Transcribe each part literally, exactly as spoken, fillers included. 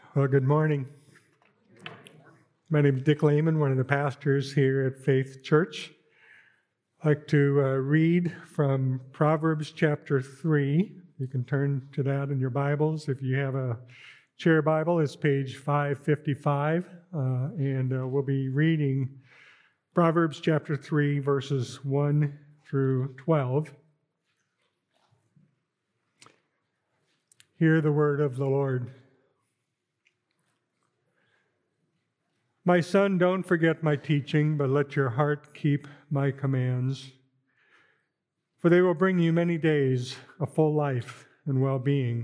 Well, good morning. My name is Dick Lehman, one of the pastors here at Faith Church. I'd like to uh, read from Proverbs chapter three. You can turn to that in your Bibles. If you have a chair Bible, it's page five fifty-five, uh, and uh, we'll be reading Proverbs chapter three, verses one through twelve. Hear the word of the Lord. My son, don't forget my teaching, but let your heart keep my commands. For they will bring you many days, a full life and well-being.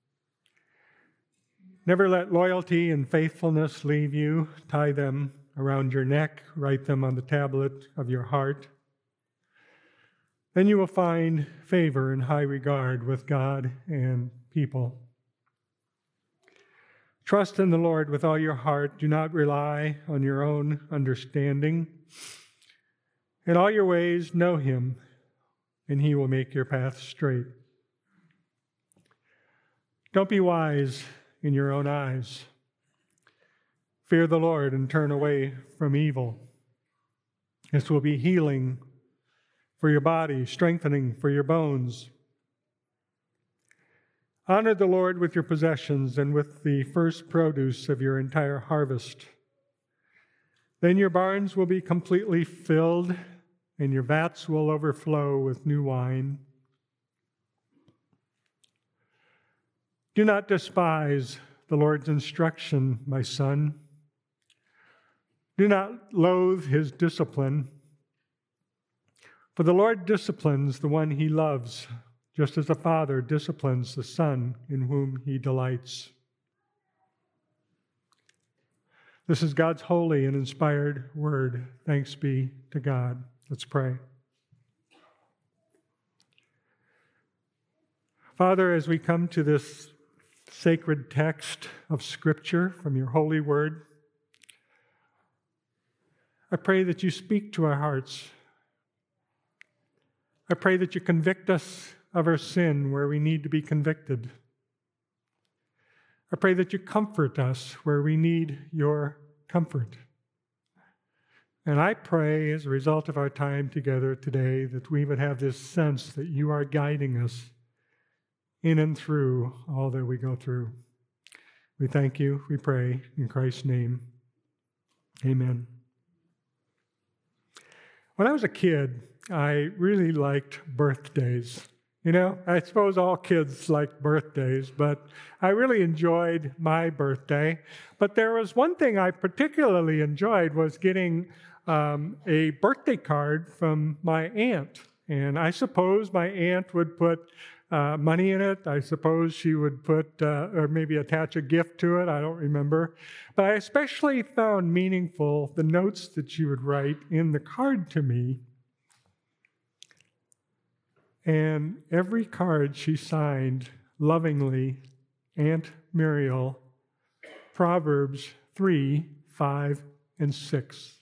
Never let loyalty and faithfulness leave you. Tie them around your neck, write them on the tablet of your heart. Then you will find favor and high regard with God and people. Trust in the Lord with all your heart. Do not rely on your own understanding. In all your ways, know him, and he will make your path straight. Don't be wise in your own eyes. Fear the Lord and turn away from evil. This will be healing for your body, strengthening for your bones. Honor the Lord with your possessions and with the first produce of your entire harvest. Then your barns will be completely filled, and your vats will overflow with new wine. Do not despise the Lord's instruction, my son. Do not loathe his discipline, for the Lord disciplines the one he loves, just as a father disciplines the son in whom he delights. This is God's holy and inspired word. Thanks be to God. Let's pray. Father, as we come to this sacred text of Scripture from your holy word, I pray that you speak to our hearts. I pray that you convict us of our sin where we need to be convicted. I pray that you comfort us where we need your comfort. And I pray as a result of our time together today that we would have this sense that you are guiding us in and through all that we go through. We thank you, we pray in Christ's name. Amen. When I was a kid, I really liked birthdays. You know, I suppose all kids like birthdays, but I really enjoyed my birthday. But there was one thing I particularly enjoyed was getting um, a birthday card from my aunt. And I suppose my aunt would put uh, money in it. I suppose she would put, uh, or maybe attach a gift to it. I don't remember. But I especially found meaningful the notes that she would write in the card to me. And every card she signed lovingly, Aunt Muriel, Proverbs three, five, and six.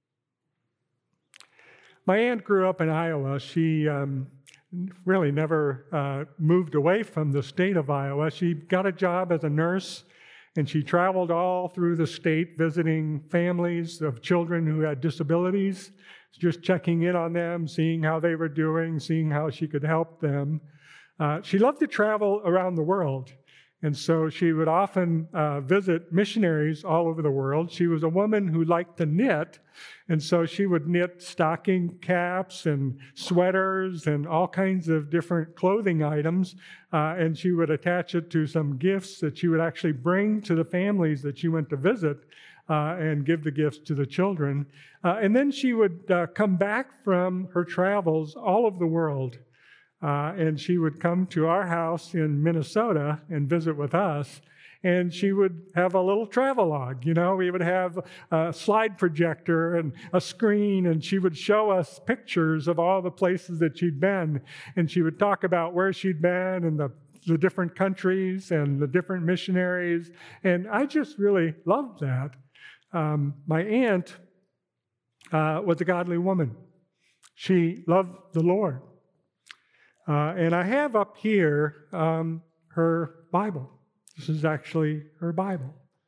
My aunt grew up in Iowa. She um, really never uh, moved away from the state of Iowa. She got a job as a nurse, and she traveled all through the state visiting families of children who had disabilities, just checking in on them, seeing how they were doing, seeing how she could help them. Uh, she loved to travel around the world, and so she would often uh, visit missionaries all over the world. She was a woman who liked to knit, and so she would knit stocking caps and sweaters and all kinds of different clothing items, uh, and she would attach it to some gifts that she would actually bring to the families that she went to visit. Uh, and give the gifts to the children. Uh, and then she would uh, come back from her travels all over the world. Uh, and she would come to our house in Minnesota and visit with us. And she would have a little travelogue. You know, we would have a slide projector and a screen, and she would show us pictures of all the places that she'd been. And she would talk about where she'd been and the the different countries and the different missionaries. And I just really loved that. Um, my aunt uh, was a godly woman. She loved the Lord. Uh, and I have up here um, her Bible. This is actually her Bible.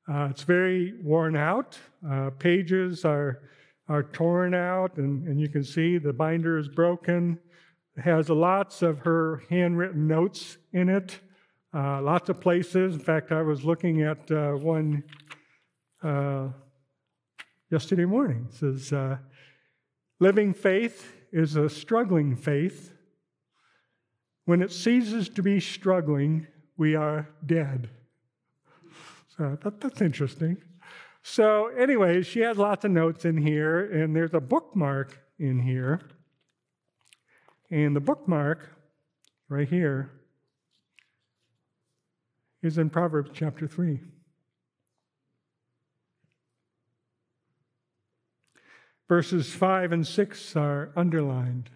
Uh, it's very worn out. Uh, pages are are torn out, and, and you can see the binder is broken. It has lots of her handwritten notes in it, uh, lots of places. In fact, I was looking at uh, one uh, yesterday morning. It says, uh, living faith is a struggling faith. When it ceases to be struggling, we are dead. So that, that's interesting. So anyway, she has lots of notes in here, and there's a bookmark in here. And the bookmark right here is in Proverbs chapter three. Verses five and six are underlined.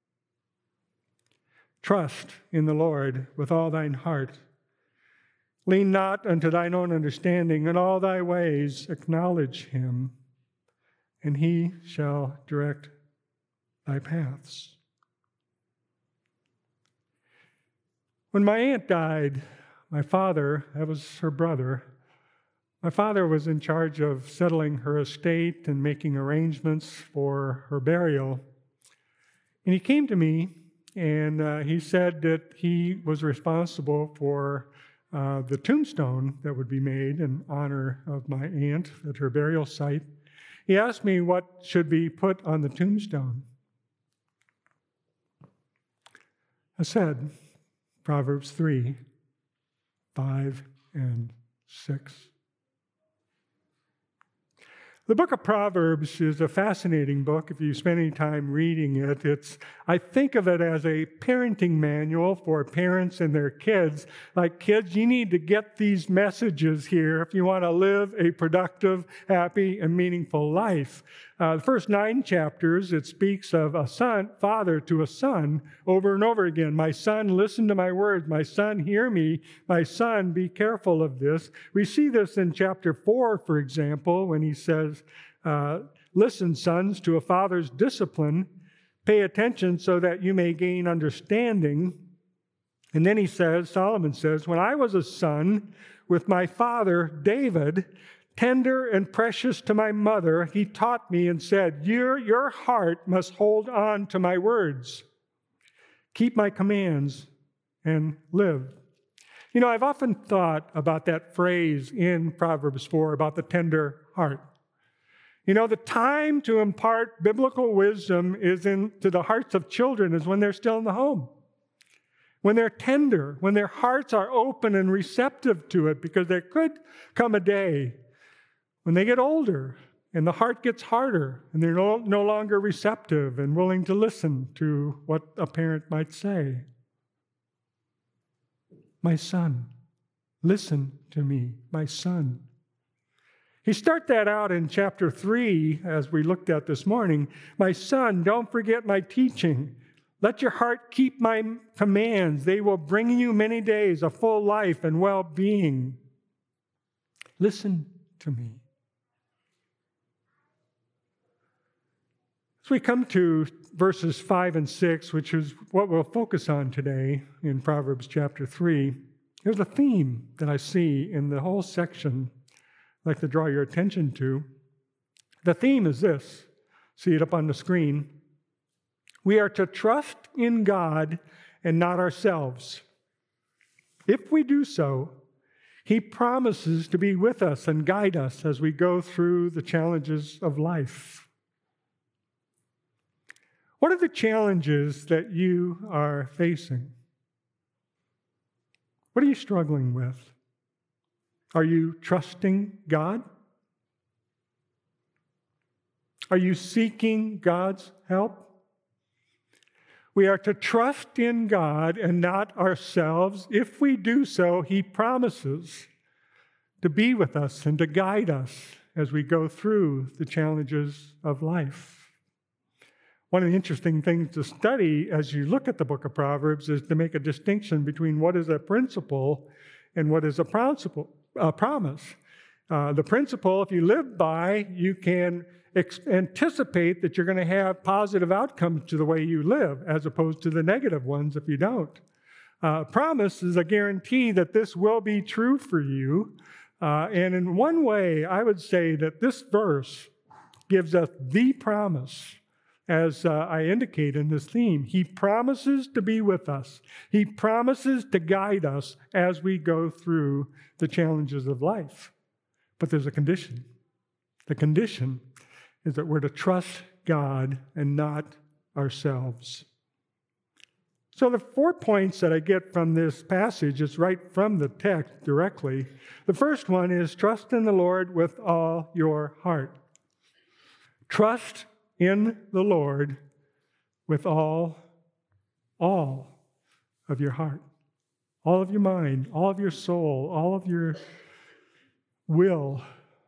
Trust in the Lord with all thine heart. Lean not unto thine own understanding. In all thy ways acknowledge him, and he shall direct thy paths. When my aunt died, my father, that was her brother, my father was in charge of settling her estate and making arrangements for her burial. And he came to me, and uh, he said that he was responsible for Uh, the tombstone that would be made in honor of my aunt at her burial site. He asked me what should be put on the tombstone. I said, Proverbs three, five, and six. The book of Proverbs is a fascinating book if you spend any time reading it. It's, I think of it as a parenting manual for parents and their kids. Like, kids, you need to get these messages here if you want to live a productive, happy, and meaningful life. Uh, the first nine chapters, it speaks of a son, father to a son over and over again. My son, listen to my words. My son, hear me. My son, be careful of this. We see this in chapter four, for example, when he says, uh, listen, sons, to a father's discipline. Pay attention so that you may gain understanding. And then he says, Solomon says, when I was a son with my father, David, tender and precious to my mother, he taught me and said, your, your heart must hold on to my words. Keep my commands and live. You know, I've often thought about that phrase in Proverbs four about the tender heart. You know, the time to impart biblical wisdom is into the hearts of children is when they're still in the home. When they're tender, when their hearts are open and receptive to it, because there could come a day when they get older and the heart gets harder and they're no, no longer receptive and willing to listen to what a parent might say. My son, listen to me, my son. He starts that out in chapter three, as we looked at this morning. My son, don't forget my teaching. Let your heart keep my commands. They will bring you many days, a full life and well-being. Listen to me. As we come to verses five and six, which is what we'll focus on today in Proverbs chapter three, there's a theme that I see in the whole section I'd like to draw your attention to. The theme is this. See it up on the screen. We are to trust in God and not ourselves. If we do so, He promises to be with us and guide us as we go through the challenges of life. What are the challenges that you are facing? What are you struggling with? Are you trusting God? Are you seeking God's help? We are to trust in God and not ourselves. If we do so, He promises to be with us and to guide us as we go through the challenges of life. One of the interesting things to study as you look at the book of Proverbs is to make a distinction between what is a principle and what is a principle, a promise. Uh, the principle, if you live by, you can ex- anticipate that you're going to have positive outcomes to the way you live, as opposed to the negative ones if you don't. Uh, promise is a guarantee that this will be true for you. Uh, and in one way, I would say that this verse gives us the promise, as uh, I indicate in this theme. He promises to be with us. He promises to guide us as we go through the challenges of life. But there's a condition. The condition is that we're to trust God and not ourselves. So the four points that I get from this passage is right from the text directly. The first one is trust in the Lord with all your heart. Trust in the Lord with all, all of your heart, all of your mind, all of your soul, all of your will,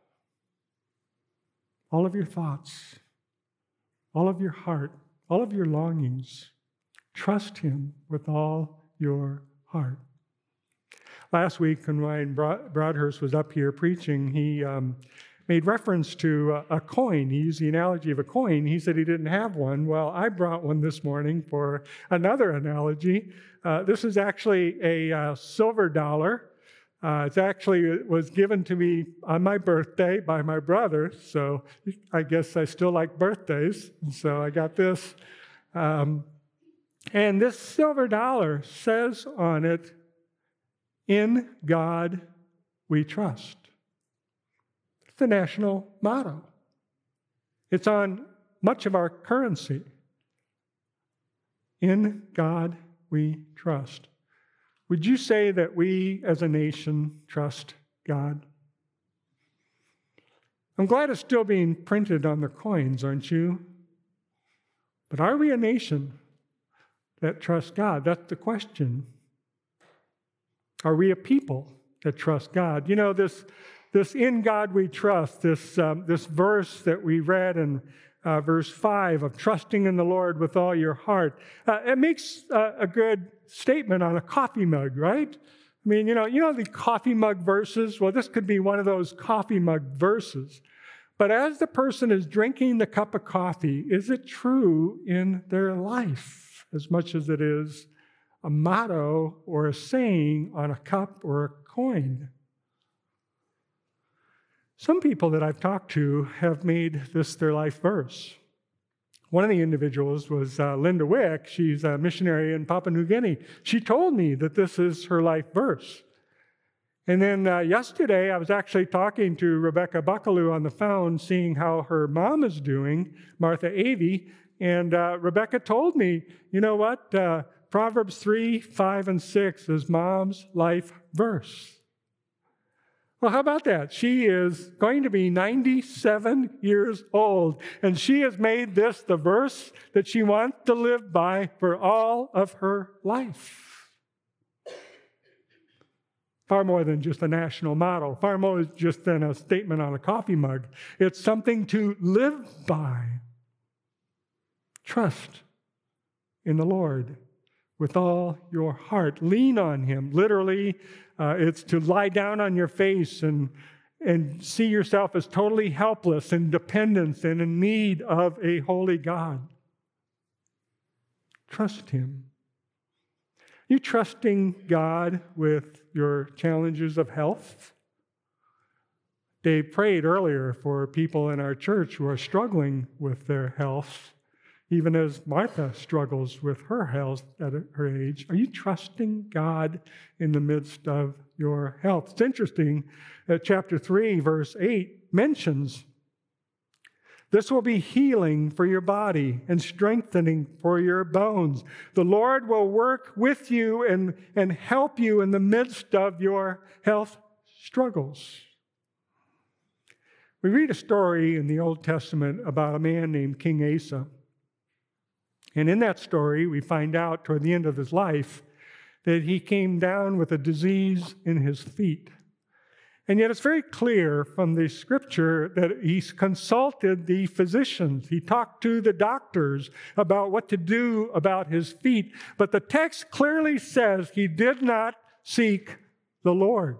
all of your thoughts, all of your heart, all of your longings. Trust Him with all your heart. Last week, when Ryan Broadhurst was up here preaching, he um, made reference to a, a coin. He used the analogy of a coin. He said he didn't have one. Well, I brought one this morning for another analogy. Uh, this is actually a uh, silver dollar. Uh, it's actually it was given to me on my birthday by my brother, so I guess I still like birthdays, and so I got this. Um, and this silver dollar says on it, "In God we trust." It's the national motto. It's on much of our currency. In God we trust. Would you say that we as a nation trust God? I'm glad it's still being printed on the coins, aren't you? But are we a nation that trusts God? That's the question. Are we a people that trust God? You know, this, this in God we trust, this, um, this verse that we read in uh, verse five of trusting in the Lord with all your heart, uh, it makes uh, a good statement on a coffee mug, right? I mean, you know, you know the coffee mug verses? Well, this could be one of those coffee mug verses. But as the person is drinking the cup of coffee, is it true in their life as much as it is a motto or a saying on a cup or a coin? Some people that I've talked to have made this their life verse. One of the individuals was uh, Linda Wick. She's a missionary in Papua New Guinea. She told me that this is her life verse. And then uh, yesterday, I was actually talking to Rebecca Buckaloo on the phone, seeing how her mom is doing, Martha Avey. And uh, Rebecca told me, you know what? Uh, Proverbs three, five, and six is Mom's life verse. Well, how about that? She is going to be ninety-seven years old, and she has made this the verse that she wants to live by for all of her life. Far more than just a national motto, far more just than a statement on a coffee mug. It's something to live by. Trust in the Lord with all your heart. Lean on Him. Literally, uh, it's to lie down on your face and, and see yourself as totally helpless and dependent and in need of a holy God. Trust Him. You trusting God with your challenges of health? Dave prayed earlier for people in our church who are struggling with their health, even as Martha struggles with her health at her age. Are you trusting God in the midst of your health? It's interesting that chapter three, verse eight mentions this will be healing for your body and strengthening for your bones. The Lord will work with you and, and help you in the midst of your health struggles. We read a story in the Old Testament about a man named King Asa. And in that story, we find out toward the end of his life that he came down with a disease in his feet. And yet it's very clear from the scripture that he consulted the physicians. He talked to the doctors about what to do about his feet. But the text clearly says he did not seek the Lord.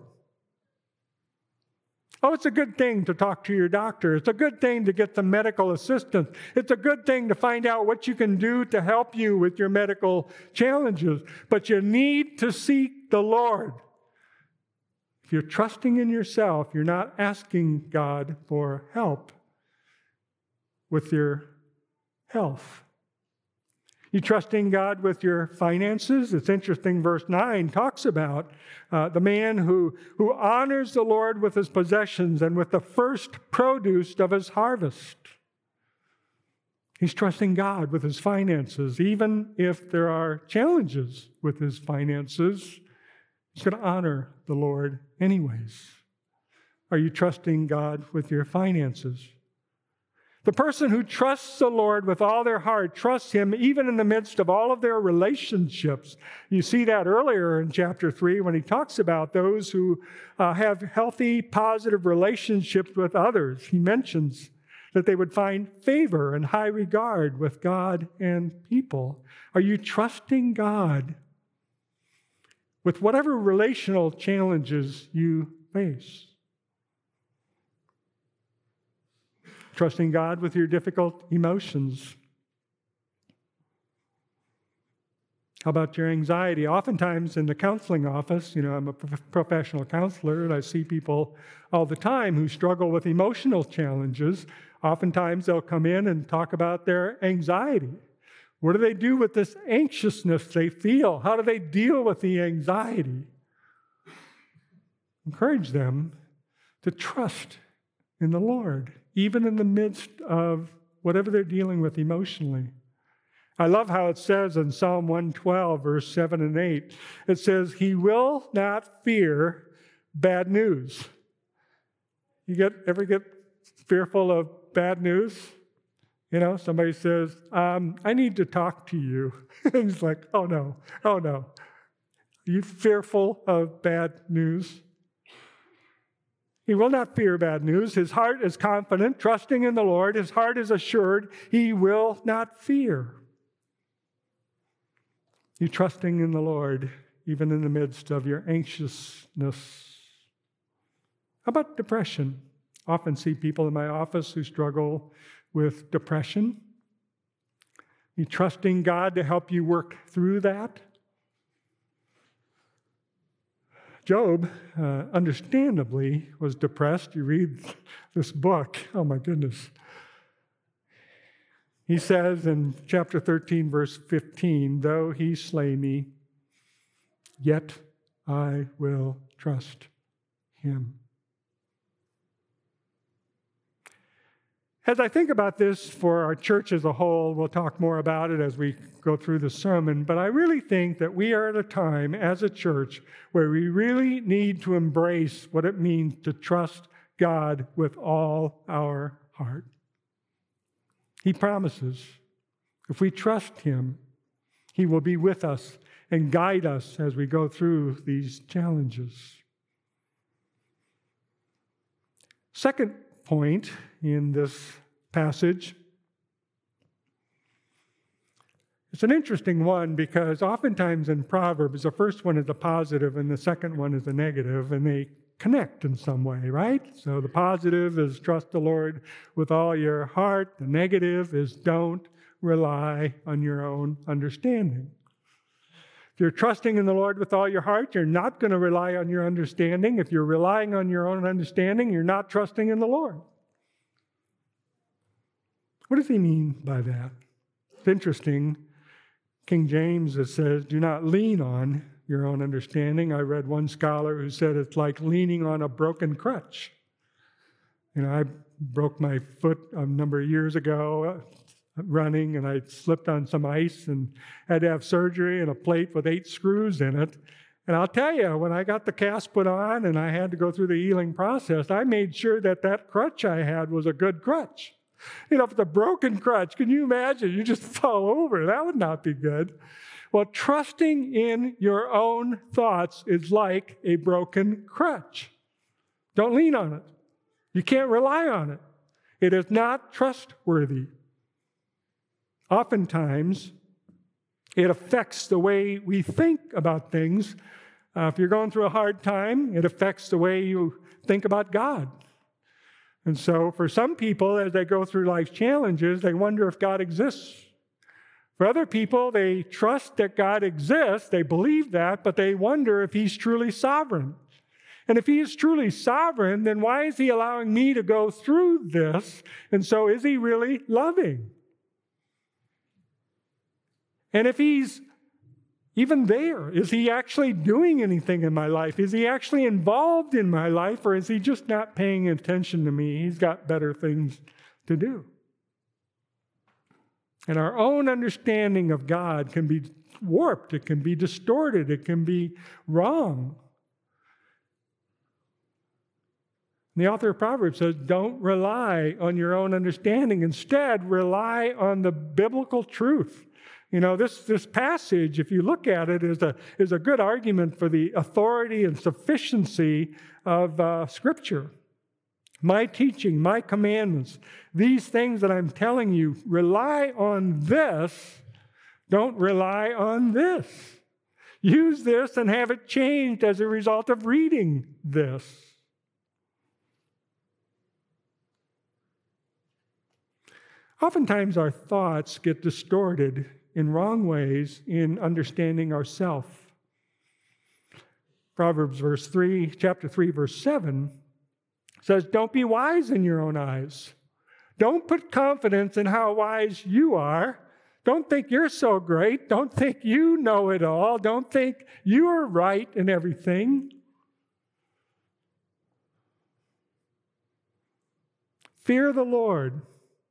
Oh, it's a good thing to talk to your doctor. It's a good thing to get some medical assistance. It's a good thing to find out what you can do to help you with your medical challenges. But you need to seek the Lord. If you're trusting in yourself, you're not asking God for help with your health. You trusting God with your finances? It's interesting, verse nine talks about uh, the man who, who honors the Lord with his possessions and with the first produce of his harvest. He's trusting God with his finances. Even if there are challenges with his finances, he's going to honor the Lord anyways. Are you trusting God with your finances? The person who trusts the Lord with all their heart trusts Him even in the midst of all of their relationships. You see that earlier in chapter three when he talks about those who uh, have healthy, positive relationships with others. He mentions that they would find favor and high regard with God and people. Are you trusting God with whatever relational challenges you face? Trusting God with your difficult emotions. How about your anxiety? Oftentimes in the counseling office, you know, I'm a professional counselor and I see people all the time who struggle with emotional challenges. Oftentimes they'll come in and talk about their anxiety. What do they do with this anxiousness they feel? How do they deal with the anxiety? Encourage them to trust in the Lord, even in the midst of whatever they're dealing with emotionally. I love how it says in Psalm one twelve, verse seven and eight, it says, He will not fear bad news. You get ever get fearful of bad news? You know, somebody says, um, I need to talk to you. And he's like, oh no, oh no. Are you fearful of bad news? He will not fear bad news. His heart is confident, trusting in the Lord. His heart is assured. He will not fear. You trusting in the Lord, even in the midst of your anxiousness. How about depression? I often see people in my office who struggle with depression. You trusting God to help you work through that? Job, uh, understandably, was depressed. You read this book, oh my goodness. He says in chapter thirteen, verse fifteen, though he slay me, yet I will trust him. As I think about this for our church as a whole, we'll talk more about it as we go through the sermon, but I really think that we are at a time as a church where we really need to embrace what it means to trust God with all our heart. He promises if we trust Him, He will be with us and guide us as we go through these challenges. Second point in this passage. It's an interesting one because oftentimes in Proverbs, the first one is a positive and the second one is a negative, and they connect in some way, right? So the positive is trust the Lord with all your heart. The negative is don't rely on your own understanding. If you're trusting in the Lord with all your heart, you're not going to rely on your understanding. If you're relying on your own understanding, you're not trusting in the Lord. What does he mean by that? It's interesting. King James, it says, do not lean on your own understanding. I read one scholar who said it's like leaning on a broken crutch. You know, I broke my foot a number of years ago uh, running, and I slipped on some ice and had to have surgery and a plate with eight screws in it. And I'll tell you, when I got the cast put on and I had to go through the healing process, I made sure that that crutch I had was a good crutch. You know, if it's a broken crutch, can you imagine? You just fall over. That would not be good. Well, trusting in your own thoughts is like a broken crutch. Don't lean on it. You can't rely on it. It is not trustworthy. Oftentimes, it affects the way we think about things. Uh, if you're going through a hard time, it affects the way you think about God. And so for some people, as they go through life's challenges, they wonder if God exists. For other people, they trust that God exists, they believe that, but they wonder if He's truly sovereign. And if he is truly sovereign, then why is he allowing me to go through this? And so is he really loving? And if he's even there, is he actually doing anything in my life? Is he actually involved in my life, or is he just not paying attention to me? He's got better things to do. And our own understanding of God can be warped, it can be distorted, it can be wrong. The author of Proverbs says, don't rely on your own understanding. Instead, rely on the biblical truth. You know, this, this passage, if you look at it, is a, is a good argument for the authority and sufficiency of uh, Scripture. My teaching, my commandments, these things that I'm telling you, rely on this, don't rely on this. Use this and have it changed as a result of reading this. Oftentimes our thoughts get distorted in wrong ways in understanding ourself. Proverbs verse three, chapter three, verse seven says, don't be wise in your own eyes. Don't put confidence in how wise you are. Don't think you're so great. Don't think you know it all. Don't think you're right in everything. Fear the Lord.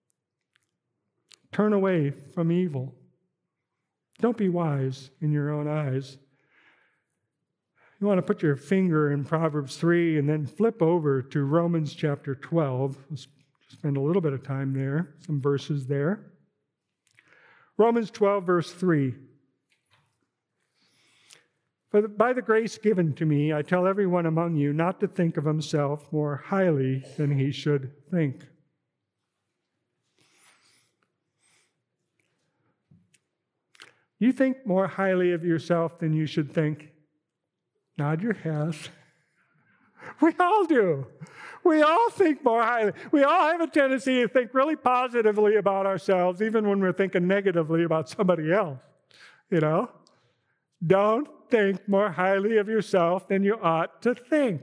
Turn away from evil. Don't be wise in your own eyes. You want to put your finger in Proverbs three and then flip over to Romans chapter twelve. Let's spend a little bit of time there, some verses there. Romans twelve, verse three. For by the grace given to me, I tell everyone among you not to think of himself more highly than he should think. You think more highly of yourself than you should think? Nod your head. We all do. We all think more highly. We all have a tendency to think really positively about ourselves, even when we're thinking negatively about somebody else. You know? Don't think more highly of yourself than you ought to think.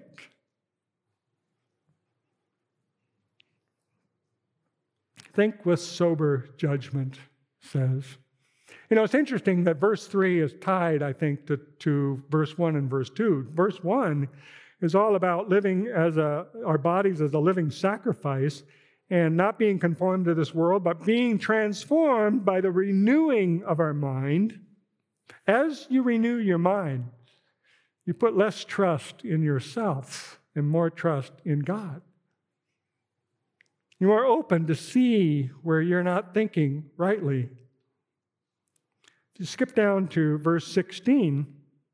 Think with sober judgment, says. You know, it's interesting that verse three is tied, I think, to, to verse one and verse two. Verse one is all about living as a, our bodies as a living sacrifice and not being conformed to this world, but being transformed by the renewing of our mind. As you renew your mind, you put less trust in yourself and more trust in God. You are open to see where you're not thinking rightly. If you skip down to verse sixteen,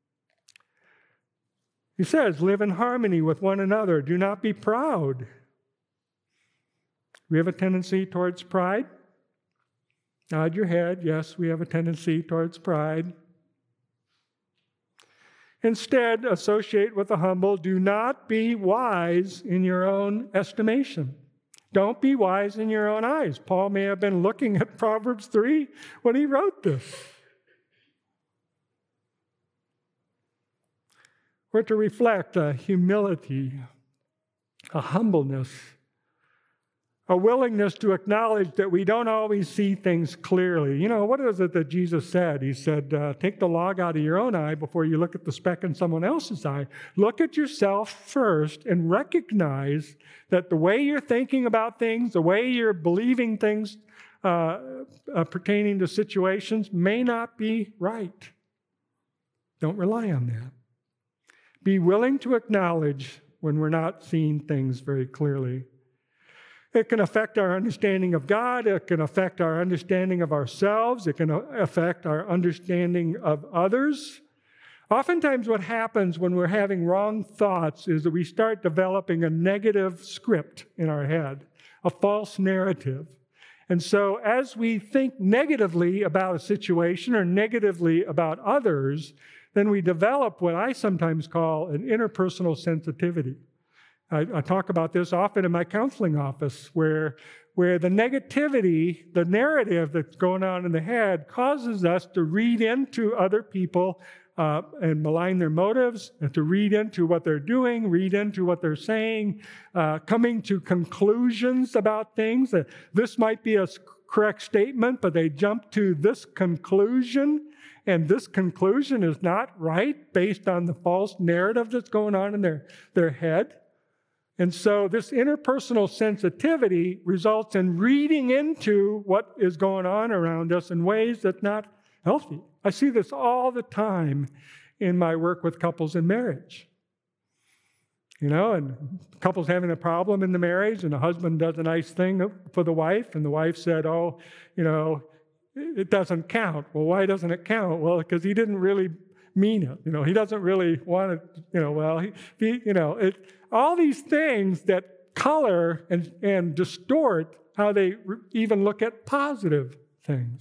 he says, live in harmony with one another. Do not be proud. We have a tendency towards pride. Nod your head. Yes, we have a tendency towards pride. Instead, associate with the humble. Do not be wise in your own estimation. Don't be wise in your own eyes. Paul may have been looking at Proverbs three when he wrote this. We're to reflect a humility, a humbleness, a willingness to acknowledge that we don't always see things clearly. You know, what is it that Jesus said? He said, uh, take the log out of your own eye before you look at the speck in someone else's eye. Look at yourself first and recognize that the way you're thinking about things, the way you're believing things uh, uh, pertaining to situations may not be right. Don't rely on that. Be willing to acknowledge when we're not seeing things very clearly. It can affect our understanding of God. It can affect our understanding of ourselves. It can affect our understanding of others. Oftentimes what happens when we're having wrong thoughts is that we start developing a negative script in our head, a false narrative. And so as we think negatively about a situation or negatively about others, then we develop what I sometimes call an interpersonal sensitivity. I, I talk about this often in my counseling office, where, where the negativity, the narrative that's going on in the head causes us to read into other people uh, uh, and malign their motives, and to read into what they're doing, read into what they're saying, uh, coming to conclusions about things. That this might be a correct statement, but they jump to this conclusion, and this conclusion is not right based on the false narrative that's going on in their, their head. And so this interpersonal sensitivity results in reading into what is going on around us in ways that's not healthy. I see this all the time in my work with couples in marriage. You know, and couples having a problem in the marriage, and the husband does a nice thing for the wife, and the wife said, oh, you know, it doesn't count. Well, why doesn't it count? Well, because he didn't really mean it. You know, he doesn't really want it, you know, well, he, he you know, it, all these things that color and, and distort how they re- even look at positive things.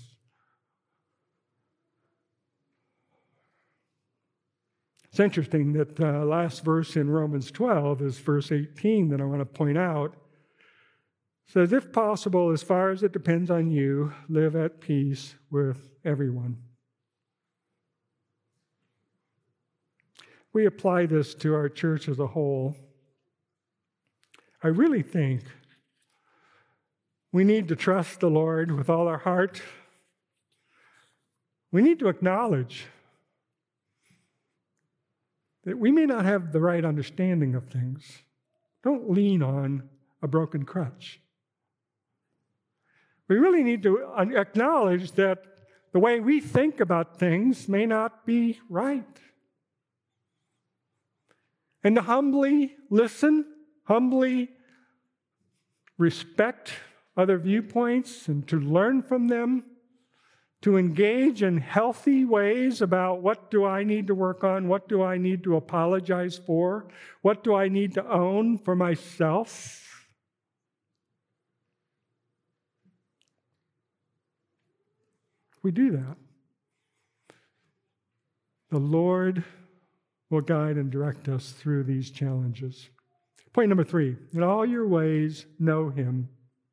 It's interesting that the uh, last verse in Romans twelve is verse eighteen that I want to point out. It says, if possible, as far as it depends on you, live at peace with everyone. We apply this to our church as a whole. I really think we need to trust the Lord with all our heart. We need to acknowledge that we may not have the right understanding of things. Don't lean on a broken crutch. We really need to acknowledge that the way we think about things may not be right. And to humbly listen, humbly respect other viewpoints and to learn from them, to engage in healthy ways about what do I need to work on, what do I need to apologize for, what do I need to own for myself. We do that. The Lord will guide and direct us through these challenges. Point number three, in all your ways, know Him.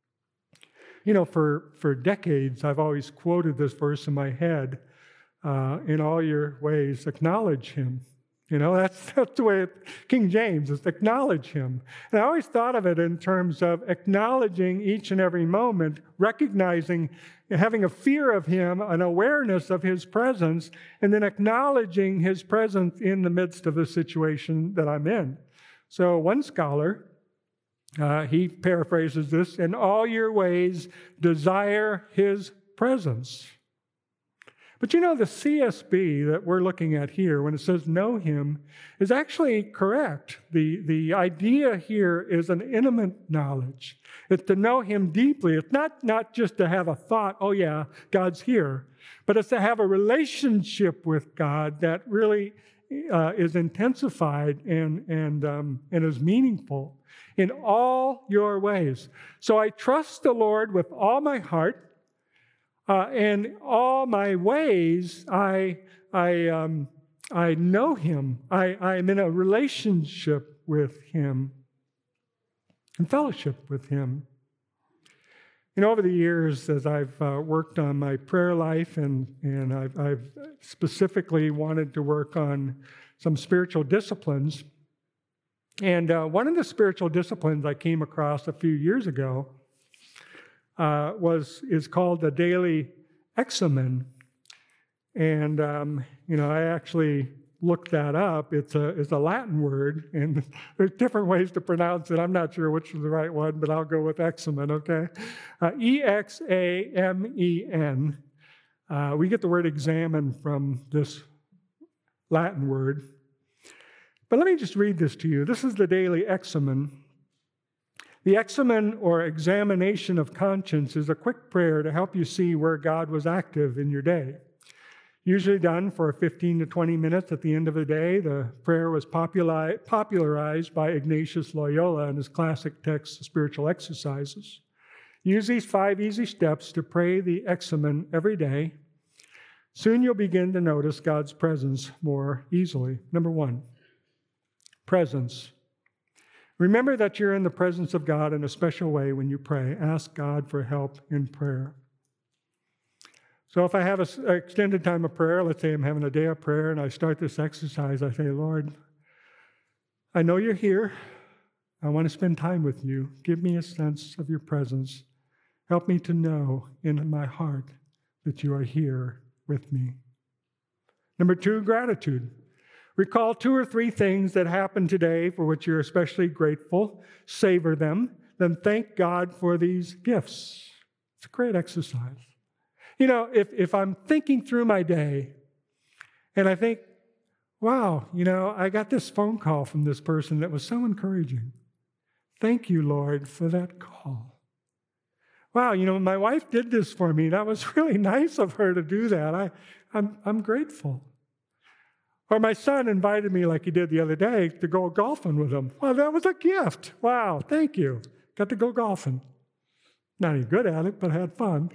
You know, for, for decades, I've always quoted this verse in my head, uh, in all your ways, acknowledge Him. You know, that's, that's the way it, King James is, acknowledge Him. And I always thought of it in terms of acknowledging each and every moment, recognizing, having a fear of Him, an awareness of His presence, and then acknowledging His presence in the midst of the situation that I'm in. So one scholar, uh, he paraphrases this, in all your ways, desire His presence. But you know, the C S B that we're looking at here, when it says know Him, is actually correct. The, the idea here is an intimate knowledge. It's to know Him deeply. It's not, not just to have a thought, oh yeah, God's here, but it's to have a relationship with God that really uh, is intensified and, and, um, and is meaningful in all your ways. So I trust the Lord with all my heart. Uh, and all my ways, I, I, um, I know Him. I, I'm in a relationship with Him, in fellowship with Him. You know, over the years, as I've uh, worked on my prayer life, and, and I've, I've specifically wanted to work on some spiritual disciplines, and uh, one of the spiritual disciplines I came across a few years ago Uh, was is called the daily examen, and um, you know I actually looked that up. It's a it's a Latin word, and there's different ways to pronounce it. I'm not sure which is the right one, but I'll go with examen. Okay, uh, E X A M E N. Uh, we get the word examine from this Latin word. But let me just read this to you. This is the daily examen. The examen, or examination of conscience, is a quick prayer to help you see where God was active in your day. Usually done for fifteen to twenty minutes at the end of the day. The prayer was populi- popularized by Ignatius Loyola in his classic text, Spiritual Exercises. Use these five easy steps to pray the examen every day. Soon you'll begin to notice God's presence more easily. Number one, presence. Remember that you're in the presence of God in a special way when you pray. Ask God for help in prayer. So if I have an extended time of prayer, let's say I'm having a day of prayer and I start this exercise, I say, Lord, I know you're here. I want to spend time with you. Give me a sense of your presence. Help me to know in my heart that you are here with me. Number two, gratitude. Recall two or three things that happened today for which you're especially grateful. Savor them. Then thank God for these gifts. It's a great exercise. You know, if, if I'm thinking through my day and I think, wow, you know, I got this phone call from this person that was so encouraging. Thank you, Lord, for that call. Wow, you know, my wife did this for me. That was really nice of her to do that. I, I'm, I'm grateful. Or my son invited me, like he did the other day, to go golfing with him. Well, that was a gift. Wow, thank you. Got to go golfing. Not any good at it, but had fun.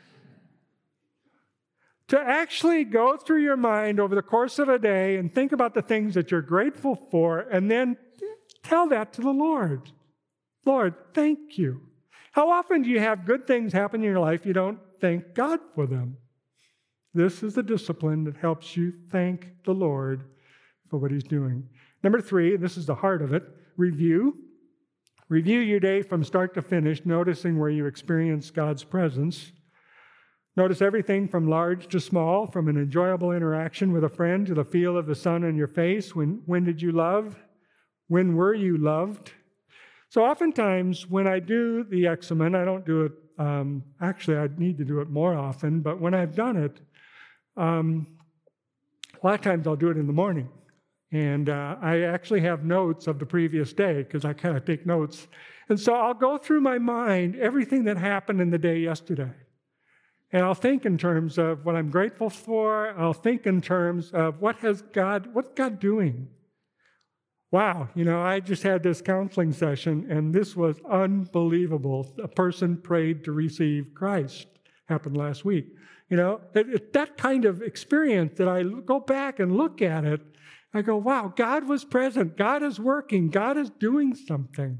To actually go through your mind over the course of a day and think about the things that you're grateful for and then tell that to the Lord. Lord, thank you. How often do you have good things happen in your life you don't thank God for them? This is the discipline that helps you thank the Lord for what he's doing. Number three, this is the heart of it, review. Review your day from start to finish, noticing where you experience God's presence. Notice everything from large to small, from an enjoyable interaction with a friend to the feel of the sun on your face. When, when did you love? When were you loved? So oftentimes when I do the Examen, I don't do it, um, actually I need to do it more often, but when I've done it, um, a lot of times I'll do it in the morning. And uh, I actually have notes of the previous day because I kind of take notes. And so I'll go through my mind everything that happened in the day yesterday. And I'll think in terms of what I'm grateful for. I'll think in terms of what has God, what's God doing? Wow, you know, I just had this counseling session, and this was unbelievable. A person prayed to receive Christ. Happened last week. You know, it, it, that kind of experience that I go back and look at it, I go, wow, God was present. God is working. God is doing something.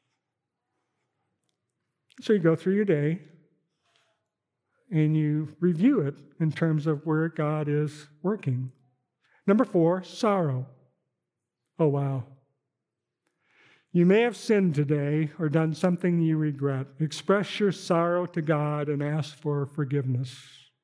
So you go through your day, and you review it in terms of where God is working. Number four, sorrow. Oh, wow. You may have sinned today or done something you regret. Express your sorrow to God and ask for forgiveness.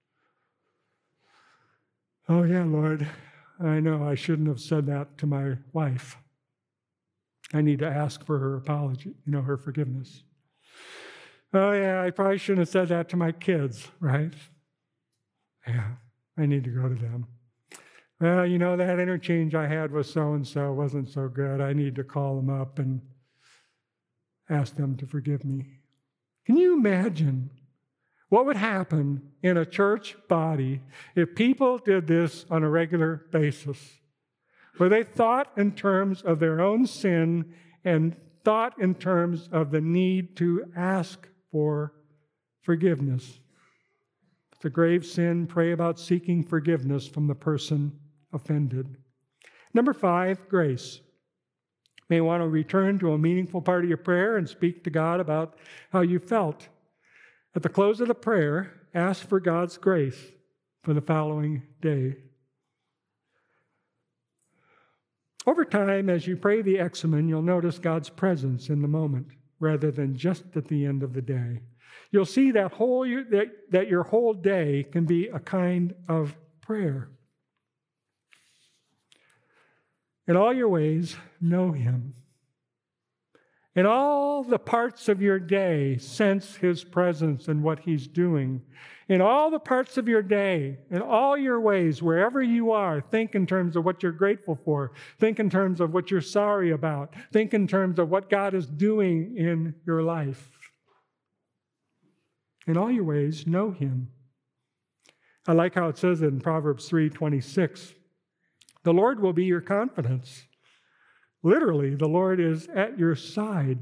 Oh, yeah, Lord, I know I shouldn't have said that to my wife. I need to ask for her apology, you know, her forgiveness. Oh, yeah, I probably shouldn't have said that to my kids, right? Yeah, I need to go to them. Well, you know, that interchange I had with so-and-so wasn't so good. I need to call them up and ask them to forgive me. Can you imagine what would happen in a church body if people did this on a regular basis, where they thought in terms of their own sin and thought in terms of the need to ask for forgiveness? If it's a grave sin, pray about seeking forgiveness from the person offended. Number five, grace. You may want to return to a meaningful part of your prayer and speak to God about how you felt. At the close of the prayer, ask for God's grace for the following day. Over time, as you pray the Examen, you'll notice God's presence in the moment rather than just at the end of the day. You'll see that whole that, that your whole day can be a kind of prayer. In all your ways, know Him. In all the parts of your day, sense His presence and what He's doing. In all the parts of your day, in all your ways, wherever you are, think in terms of what you're grateful for. Think in terms of what you're sorry about. Think in terms of what God is doing in your life. In all your ways, know Him. I like how it says in Proverbs three twenty-six, the Lord will be your confidence. Literally, the Lord is at your side.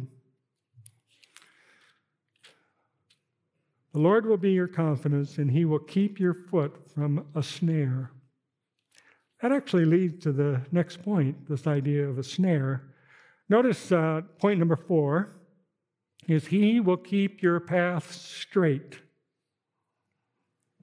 The Lord will be your confidence, and He will keep your foot from a snare. That actually leads to the next point, this idea of a snare. Notice uh, point number four is He will keep your path straight.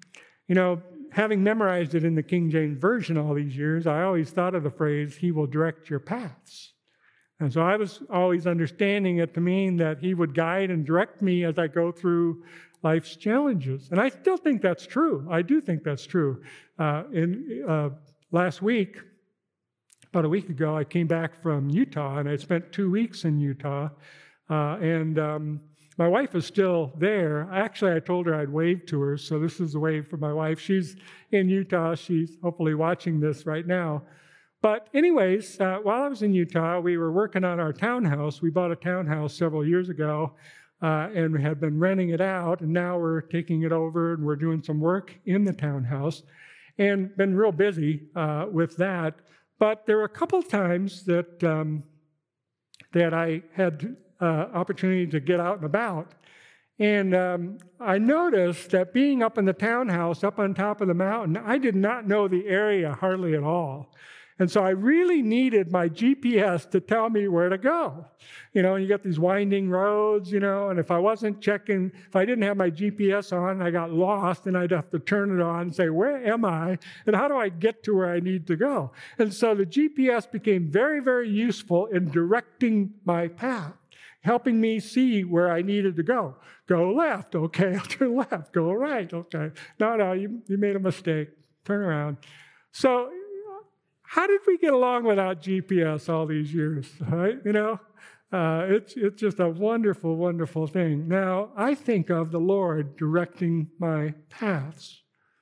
You know, having memorized it in the King James Version all these years, I always thought of the phrase, He will direct your paths. And so I was always understanding it to mean that He would guide and direct me as I go through life's challenges. And I still think that's true. I do think that's true. Uh, in uh, last week, about a week ago, I came back from Utah, and I spent two weeks in Utah. Uh, and um, my wife is still there. Actually, I told her I'd wave to her, so this is a wave for my wife. She's in Utah. She's hopefully watching this right now. But anyways, uh, while I was in Utah, we were working on our townhouse. We bought a townhouse several years ago, uh, and we had been renting it out, and now we're taking it over, and we're doing some work in the townhouse, and been real busy uh, with that. But there were a couple of times that um, that I had uh, opportunity to get out and about. And um, I noticed that being up in the townhouse, up on top of the mountain, I did not know the area hardly at all. And so I really needed my G P S to tell me where to go. You know, you got these winding roads, you know, and if I wasn't checking, if I didn't have my G P S on, I got lost, and I'd have to turn it on and say, where am I? And how do I get to where I need to go? And so the G P S became very, very useful in directing my path, helping me see where I needed to go. Go left, okay, I'll turn left. Go right, okay. No, no, you, you made a mistake. Turn around. So how did we get along without G P S all these years, right? You know, uh, it's, it's just a wonderful, wonderful thing. Now, I think of the Lord directing my paths.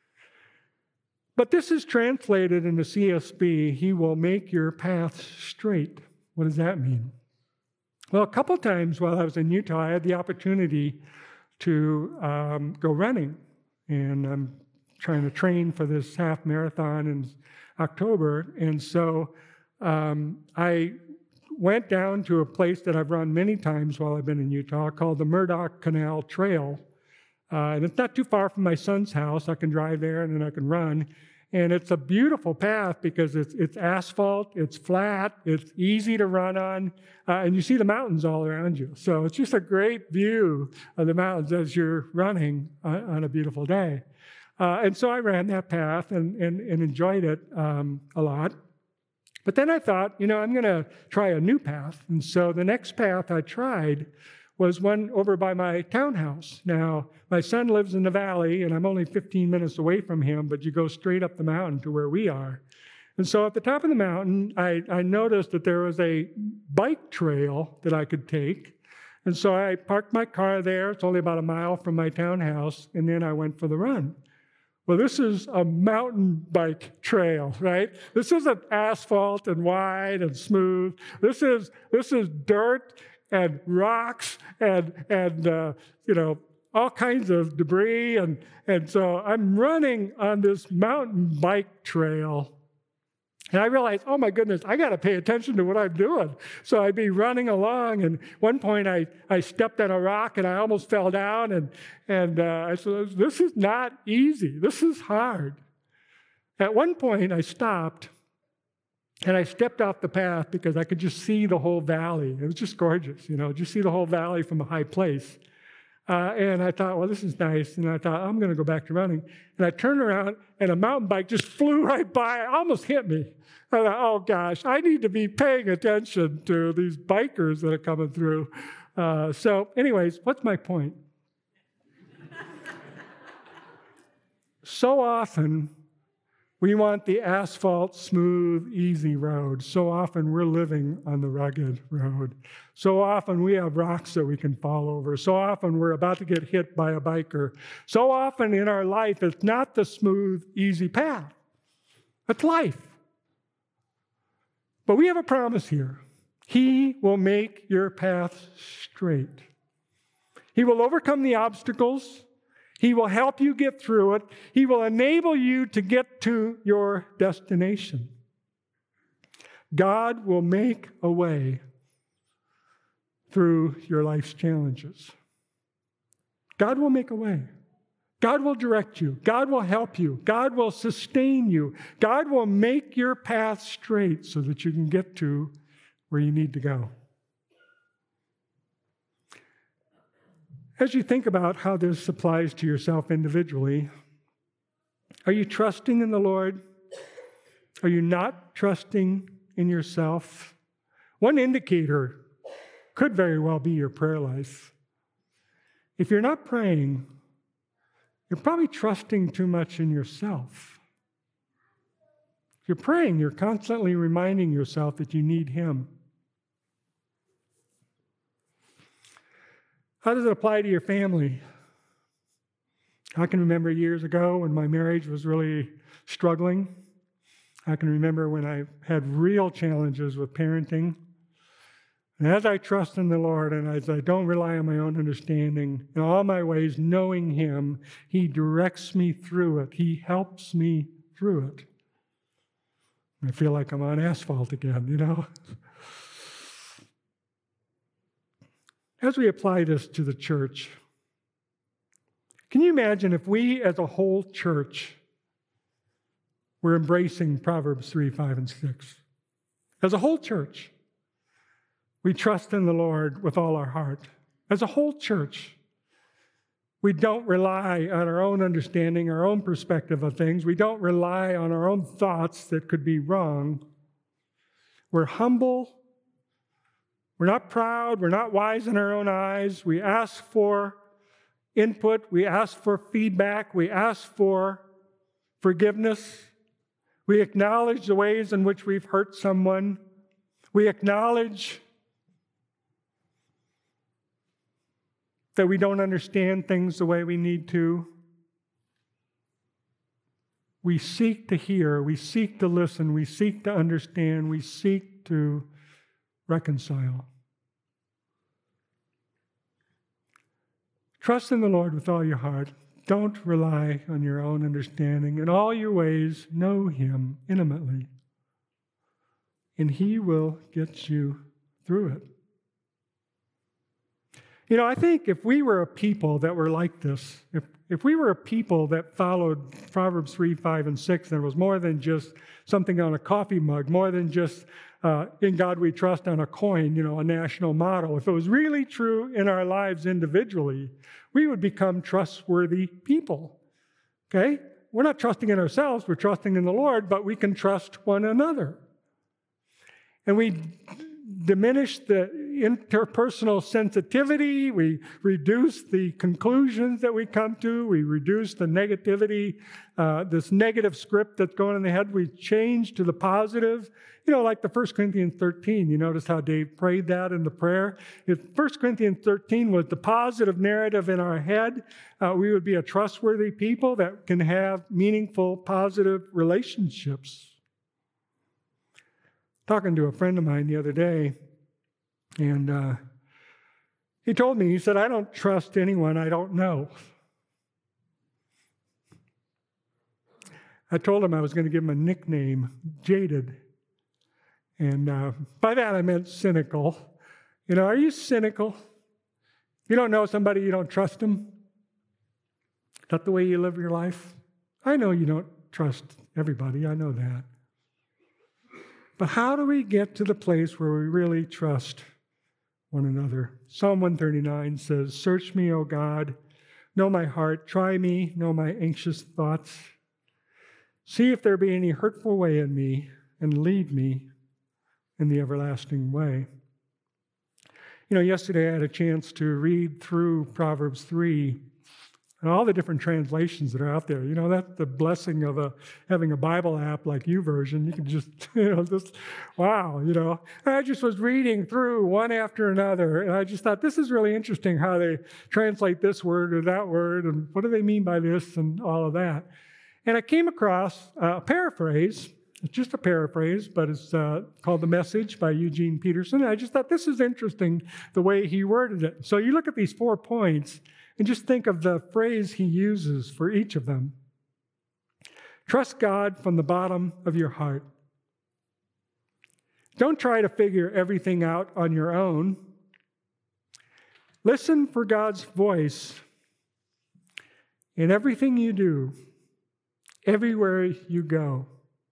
But this is translated into C S B, He will make your paths straight. What does that mean? Well, a couple times while I was in Utah, I had the opportunity to um, go running. And I'm trying to train for this half marathon in October. And so um, I went down to a place that I've run many times while I've been in Utah called the Murdoch Canal Trail. Uh, and it's not too far from my son's house. I can drive there and then I can run. And it's a beautiful path because it's, it's asphalt, it's flat, it's easy to run on, uh, and you see the mountains all around you. So it's just a great view of the mountains as you're running on, on a beautiful day. Uh, and so I ran that path and, and, and enjoyed it um, a lot. But then I thought, you know, I'm going to try a new path. And so the next path I tried was one over by my townhouse. Now, my son lives in the valley, and I'm only fifteen minutes away from him, but you go straight up the mountain to where we are. And so at the top of the mountain, I, I noticed that there was a bike trail that I could take. And so I parked my car there. It's only about a mile from my townhouse, and then I went for the run. Well, this is a mountain bike trail, right? This isn't asphalt and wide and smooth. This is this is dirt and rocks and and uh, you know all kinds of debris, and and so I'm running on this mountain bike trail. And I realized, oh my goodness, I got to pay attention to what I'm doing. So I'd be running along, and at one point I, I stepped on a rock and I almost fell down, and, and uh, I said, this is not easy. This is hard. At one point I stopped and I stepped off the path because I could just see the whole valley. It was just gorgeous, you know, just see the whole valley from a high place. Uh, and I thought, well, this is nice. And I thought, I'm going to go back to running. And I turned around, and a mountain bike just flew right by. It almost hit me. I thought, oh, gosh, I need to be paying attention to these bikers that are coming through. Uh, so anyways, what's my point? So often, we want the asphalt, smooth, easy road. So often we're living on the rugged road. So often we have rocks that we can fall over. So often we're about to get hit by a biker. So often in our life, it's not the smooth, easy path. It's life. But we have a promise here. He will make your path straight. He will overcome the obstacles. He will help you get through it. He will enable you to get to your destination. God will make a way through your life's challenges. God will make a way. God will direct you. God will help you. God will sustain you. God will make your path straight so that you can get to where you need to go. As you think about how this applies to yourself individually, Are you trusting in the Lord? Are you not trusting in yourself? One indicator could very well be your prayer life. If you're not praying, you're probably trusting too much in yourself. If you're praying, you're constantly reminding yourself that you need Him. How does it apply to your family? I can remember years ago when my marriage was really struggling. I can remember when I had real challenges with parenting. And as I trust in the Lord and as I don't rely on my own understanding, in all my ways, knowing Him, He directs me through it. He helps me through it. I feel like I'm on asphalt again, you know? As we apply this to the church, can you imagine if we as a whole church were embracing Proverbs three, five, and six? As a whole church, we trust in the Lord with all our heart. As a whole church, we don't rely on our own understanding, our own perspective of things. We don't rely on our own thoughts that could be wrong. We're humble. We're not proud. We're not wise in our own eyes. We ask for input. We ask for feedback. We ask for forgiveness. We acknowledge the ways in which we've hurt someone. We acknowledge that we don't understand things the way we need to. We seek to hear, we seek to listen, we seek to understand, we seek to reconcile. Trust in the Lord with all your heart. Don't rely on your own understanding. In all your ways, know Him intimately, and He will get you through it. You know, I think if we were a people that were like this, if, if we were a people that followed Proverbs three, five, and six, and it was more than just something on a coffee mug, more than just uh, in God we trust on a coin, you know, a national motto, if it was really true in our lives individually, we would become trustworthy people, okay? We're not trusting in ourselves, we're trusting in the Lord, but we can trust one another. And we diminish the interpersonal sensitivity, we reduce the conclusions that we come to, we reduce the negativity, uh, this negative script that's going in the head, we change to the positive. You know, like the First Corinthians thirteen, you notice how Dave prayed that in the prayer? If First Corinthians thirteen was the positive narrative in our head, uh, we would be a trustworthy people that can have meaningful, positive relationships. Talking to a friend of mine the other day, and uh, he told me, he said, I don't trust anyone I don't know. I told him I was going to give him a nickname, Jaded. And uh, by that I meant cynical. You know, are you cynical? You don't know somebody, you don't trust them? Is that the way you live your life? I know you don't trust everybody, I know that. But how do we get to the place where we really trust one another? Psalm one thirty-nine says, search me, O God, know my heart, try me, know my anxious thoughts. See if there be any hurtful way in me, and lead me in the everlasting way. You know, yesterday I had a chance to read through Proverbs three and all the different translations that are out there. You know, that's the blessing of a having a Bible app like YouVersion. You can just, you know, just, wow, you know. I just was reading through one after another, and I just thought, this is really interesting how they translate this word or that word, and what do they mean by this and all of that. And I came across a paraphrase. It's just a paraphrase, but it's uh, called The Message by Eugene Peterson. And I just thought this is interesting, the way he worded it. So you look at these four points and just think of the phrase he uses for each of them. Trust God from the bottom of your heart. Don't try to figure everything out on your own. Listen for God's voice in everything you do, everywhere you go.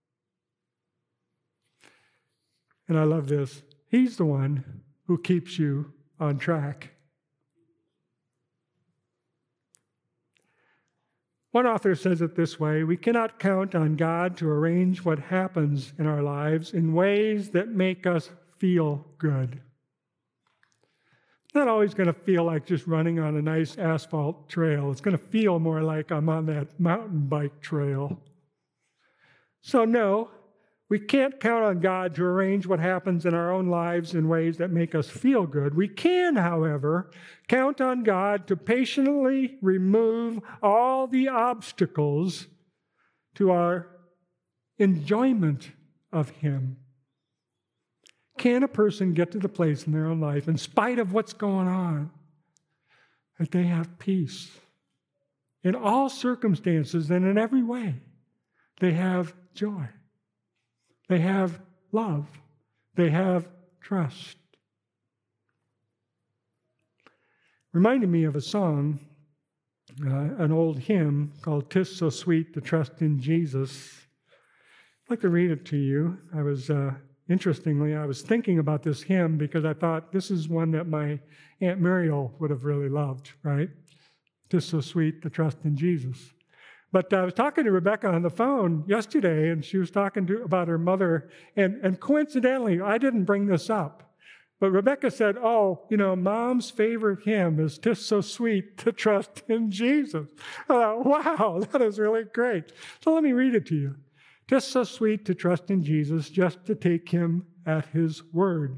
And I love this. He's the one who keeps you on track. One author says it this way: we cannot count on God to arrange what happens in our lives in ways that make us feel good. It's not always going to feel like just running on a nice asphalt trail. It's going to feel more like I'm on that mountain bike trail. So no, we can't count on God to arrange what happens in our own lives in ways that make us feel good. We can, however, count on God to patiently remove all the obstacles to our enjoyment of Him. Can a person get to the place in their own life, in spite of what's going on, that they have peace? In all circumstances and in every way, they have joy. They have love. They have trust. Reminded me of a song, uh, an old hymn called "'Tis So Sweet to Trust in Jesus." I'd like to read it to you. I was, uh, interestingly, I was thinking about this hymn because I thought this is one that my Aunt Muriel would have really loved, right? "'Tis so sweet to trust in Jesus." But I was talking to Rebecca on the phone yesterday, and she was talking to, about her mother, and, and coincidentally, I didn't bring this up, but Rebecca said, oh, you know, Mom's favorite hymn is "'Tis So Sweet to Trust in Jesus." I thought, wow, that is really great. So let me read it to you. "'Tis so sweet to trust in Jesus, just to take Him at His word."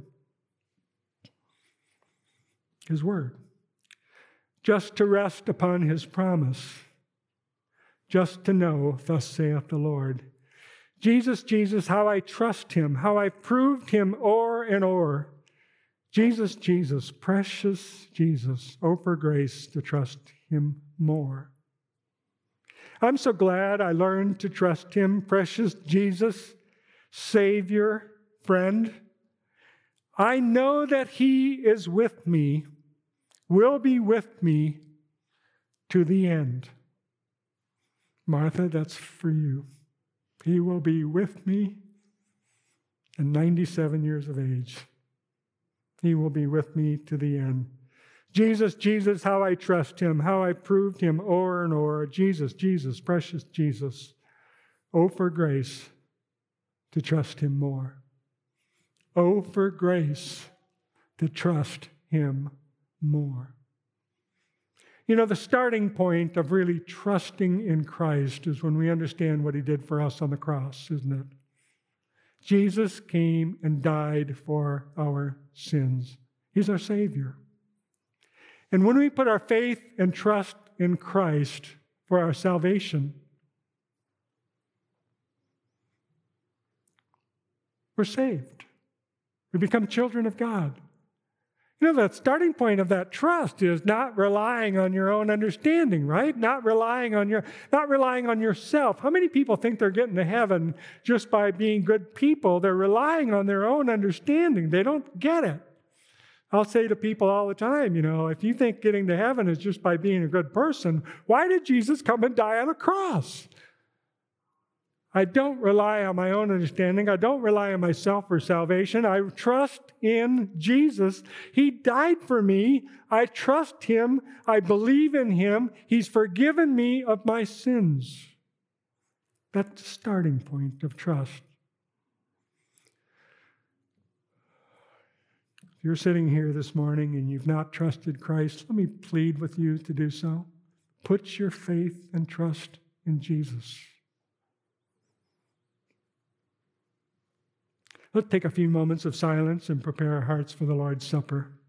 His word. Just to rest upon His promise. Just to know, thus saith the Lord. Jesus, Jesus, how I trust Him, how I proved Him o'er and o'er. Jesus, Jesus, precious Jesus, oh, for grace to trust Him more. I'm so glad I learned to trust Him, precious Jesus, Savior, friend. I know that He is with me, will be with me to the end. Martha, that's for you. He will be with me at ninety-seven years of age. He will be with me to the end. Jesus, Jesus, how I trust Him, how I proved Him o'er and o'er. Jesus, Jesus, precious Jesus. Oh, for grace to trust Him more. Oh, for grace to trust Him more. You know, the starting point of really trusting in Christ is when we understand what He did for us on the cross, isn't it? Jesus came and died for our sins. He's our Savior. And when we put our faith and trust in Christ for our salvation, we're saved. We become children of God. You know, the starting point of that trust is not relying on your own understanding, right? Not relying on your, not relying on yourself. How many people think they're getting to heaven just by being good people? They're relying on their own understanding. They don't get it. I'll say to people all the time, you know, if you think getting to heaven is just by being a good person, why did Jesus come and die on a cross? I don't rely on my own understanding. I don't rely on myself for salvation. I trust in Jesus. He died for me. I trust Him. I believe in Him. He's forgiven me of my sins. That's the starting point of trust. If you're sitting here this morning and you've not trusted Christ, let me plead with you to do so. Put your faith and trust in Jesus. Let's take a few moments of silence and prepare our hearts for the Lord's Supper.